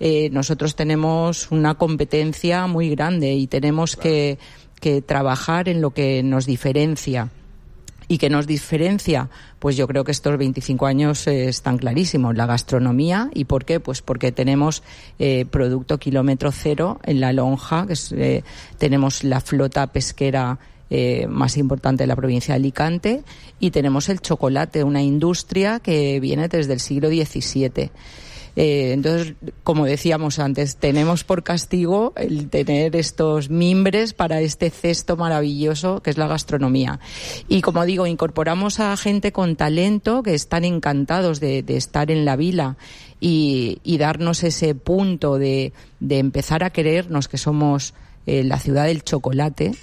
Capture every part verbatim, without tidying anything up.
eh, nosotros tenemos una competencia muy grande y tenemos claro. que, que trabajar en lo que nos diferencia. ¿Y qué nos diferencia? Pues yo creo que estos veinticinco años eh, están clarísimos. La gastronomía. ¿Y por qué? Pues porque tenemos eh, producto kilómetro cero en La Lonja, que es, eh, tenemos la flota pesquera eh, más importante de la provincia de Alicante, y tenemos el chocolate, una industria que viene desde el siglo diecisiete. Eh, entonces, como decíamos antes, tenemos por castigo el tener estos mimbres para este cesto maravilloso que es la gastronomía. Y como digo, incorporamos a gente con talento que están encantados de, de estar en la vila y, y darnos ese punto de, de empezar a creernos que somos eh, la ciudad del chocolate.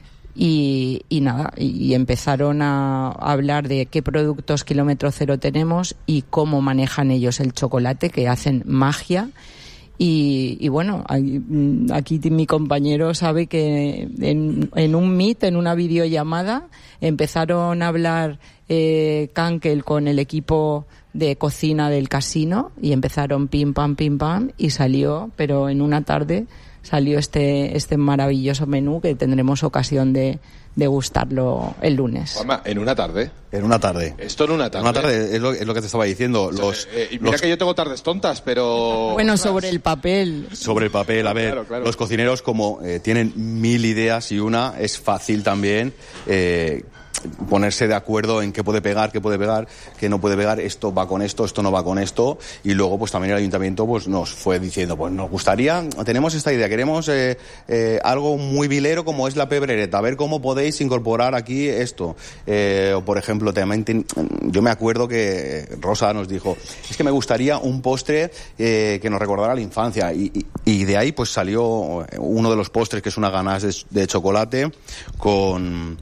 Y, y nada, y empezaron a, a hablar de qué productos kilómetro cero tenemos y cómo manejan ellos el chocolate, que hacen magia. Y, y bueno, aquí mi compañero sabe que en, en un meet, en una videollamada, empezaron a hablar eh, Cankel con el equipo de cocina del casino y empezaron pim pam pim pam y salió, pero en una tarde salió este este maravilloso menú que tendremos ocasión de degustarlo el lunes. Juanma, en una tarde. En una tarde. Esto en una tarde. Una tarde es lo, es lo que te estaba diciendo. O sea, los, eh, mira los... que yo tengo tardes tontas, pero... Bueno, sobre el papel. Sobre el papel, a ver, claro, claro. Los cocineros como eh, tienen mil ideas y una es fácil también... Eh, ponerse de acuerdo en qué puede pegar, qué puede pegar, qué no puede pegar, esto va con esto, esto no va con esto, y luego pues también el ayuntamiento pues nos fue diciendo, pues nos gustaría, tenemos esta idea, queremos eh, eh, algo muy vilero como es la pebrereta, a ver cómo podéis incorporar aquí esto, eh, o por ejemplo también ten, yo me acuerdo que Rosa nos dijo, es que me gustaría un postre eh, que nos recordara la infancia, y, y, y de ahí pues salió uno de los postres que es una ganache de, de chocolate con...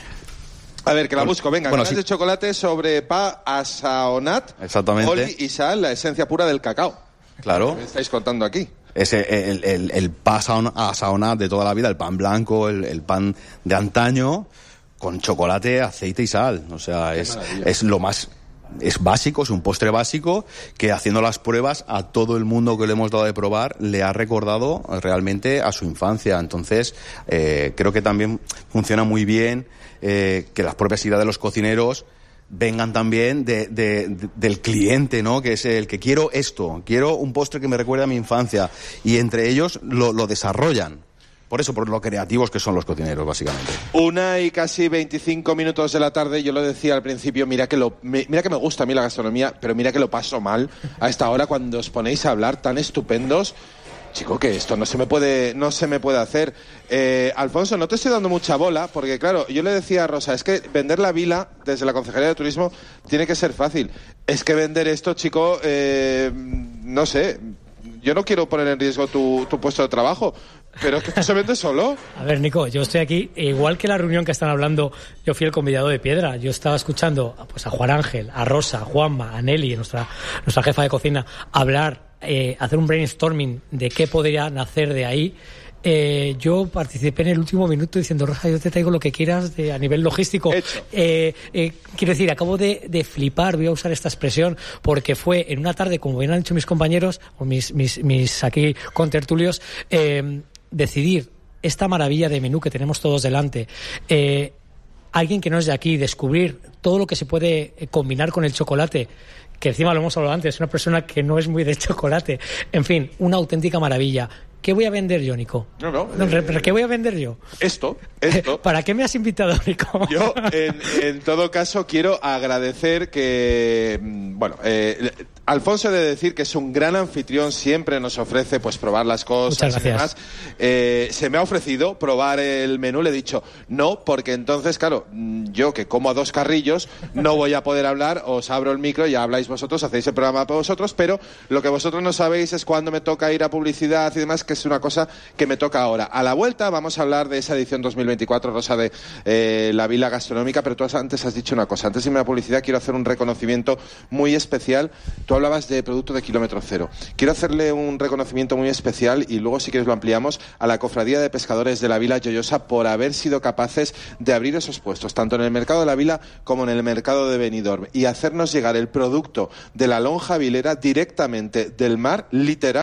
A ver, que la busco. Venga, bueno, ganas sí. de chocolate sobre pa asaonat, exactamente, oli y sal, la esencia pura del cacao. Claro. ¿Qué me estáis contando aquí? Ese, el, el, el pan asaonat de toda la vida, el pan blanco, el, el pan de antaño, con chocolate, aceite y sal. O sea, es, es lo más... Es básico, es un postre básico que haciendo las pruebas a todo el mundo que le hemos dado de probar le ha recordado realmente a su infancia. Entonces, eh, creo que también funciona muy bien eh, que las propias ideas de los cocineros vengan también de, de, de, del cliente, ¿no? Que es el que quiero esto, quiero un postre que me recuerde a mi infancia, y entre ellos lo, lo desarrollan. Por eso, por lo creativos que son los cocineros, básicamente. Una y casi veinticinco minutos de la tarde, yo lo decía al principio, mira que lo, mira que me gusta a mí la gastronomía, pero mira que lo paso mal a esta hora cuando os ponéis a hablar tan estupendos. Chico, que esto no se me puede, no se me puede hacer. Eh, Alfonso, no te estoy dando mucha bola, porque claro, yo le decía a Rosa, es que vender la vila desde la Concejalía de Turismo tiene que ser fácil. Es que vender esto, chico, eh, no sé, yo no quiero poner en riesgo tu, tu puesto de trabajo, pero es que esto se vende solo. A ver, Nico, yo estoy aquí, igual que la reunión que están hablando, yo fui el convidado de piedra. Yo estaba escuchando pues, a Juan Ángel, a Rosa, a Juanma, a Nelly, nuestra, nuestra jefa de cocina, hablar, eh, hacer un brainstorming de qué podría nacer de ahí. Eh, yo participé en el último minuto diciendo, Rosa, yo te traigo lo que quieras de, a nivel logístico. Eh, eh, quiero decir, acabo de, de flipar, voy a usar esta expresión, porque fue en una tarde, como bien han dicho mis compañeros, o mis, mis, mis aquí contertulios, eh, decidir esta maravilla de menú que tenemos todos delante, eh, alguien que no es de aquí, descubrir todo lo que se puede combinar con el chocolate, que encima lo hemos hablado antes, una persona que no es muy de chocolate, en fin, una auténtica maravilla. ¿Qué voy a vender yo, Nico? No, no. no eh, ¿Qué voy a vender yo? Esto, esto. ¿Para qué me has invitado, Nico? Yo, en, en todo caso, quiero agradecer que, bueno, eh, Alfonso he de decir que es un gran anfitrión, siempre nos ofrece pues probar las cosas y demás. Eh, se me ha ofrecido probar el menú, le he dicho no, porque entonces, claro, yo que como a dos carrillos no voy a poder hablar, os abro el micro y ya habláis vosotros, hacéis el programa para vosotros, pero lo que vosotros no sabéis es cuándo me toca ir a publicidad y demás, que es una cosa que me toca ahora. A la vuelta vamos a hablar de esa edición dos mil veinticuatro, Rosa, de eh, la Vila Gastronómica, pero tú antes has dicho una cosa. Antes de irme a la publicidad quiero hacer un reconocimiento muy especial. Tú hablabas de producto de kilómetro cero. Quiero hacerle un reconocimiento muy especial, y luego si quieres lo ampliamos, a la Cofradía de Pescadores de la Vila Joyosa por haber sido capaces de abrir esos puestos, tanto en el mercado de la Vila como en el mercado de Benidorm, y hacernos llegar el producto de la lonja vilera directamente del mar, literal.